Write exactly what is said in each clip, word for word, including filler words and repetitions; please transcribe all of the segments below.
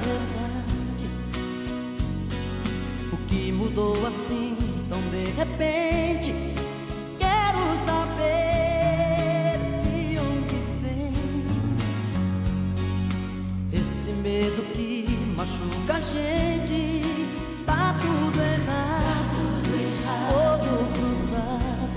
verdade, o que mudou assim tão de repente? Quero saber de onde vem esse medo que machuca a gente. Tá tudo errado, fogo cruzado,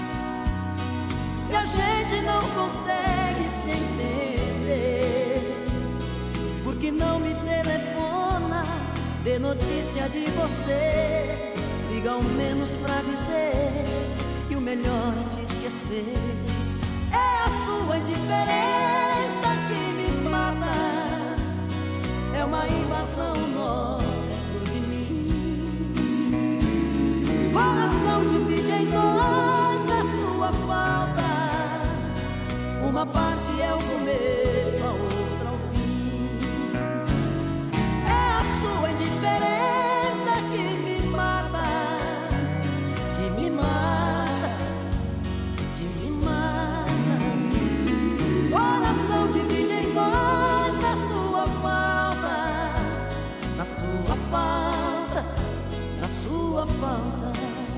e a gente não consegue se entender. Porque não me telefona, dê notícia de você, liga ao menos pra dizer que o melhor é te esquecer. É a sua indiferença que me mata, é uma invasão nó dentro de mim. Coração divide em dois na sua falta, uma parte é o começo, a outra o fim. É a sua indiferença que me mata, que me mata, que me mata. Coração divide em dois na sua falta, na sua falta, na sua falta.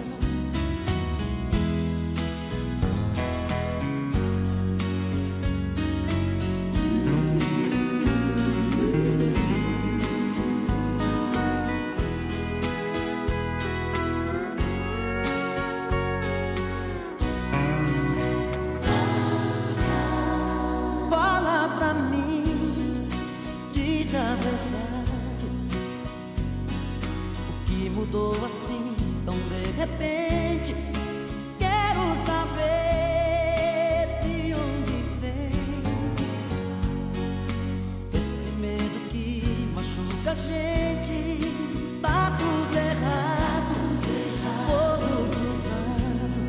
Fala pra mim, diz a verdade, o que mudou assim tão de repente? Quero saber de onde vem esse medo que machuca a gente. Tá tudo errado, fogo cruzado,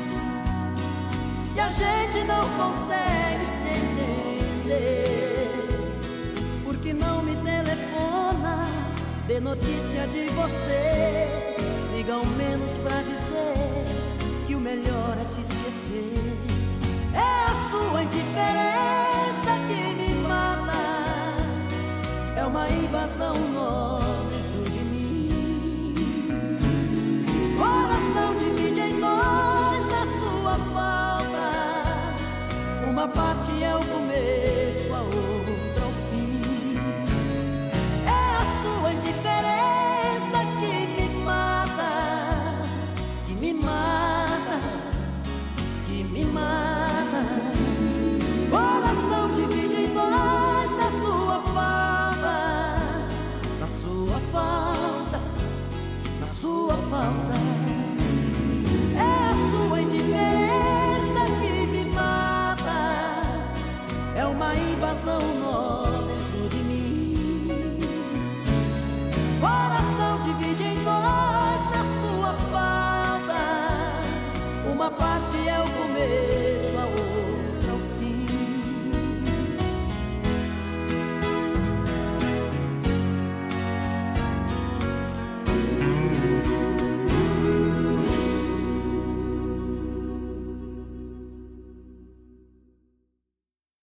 e a gente não consegue se entender. Porque não me telefona, dê notícia de você, liga ao menos pra dizer que o melhor é te esquecer. É a sua indiferença que me mata, é uma invasão nó dentro de mim. Coração divide em dois na sua falta, uma parte é o começo, a outra o fim. É a sua indiferença que me mata, que me mata, que me mata. Coração divide em dois na sua falta, na sua falta, na sua falta. É a sua indiferença que me mata, é uma invasão nó dentro de mim. Coração divide em dois na sua falta, uma parte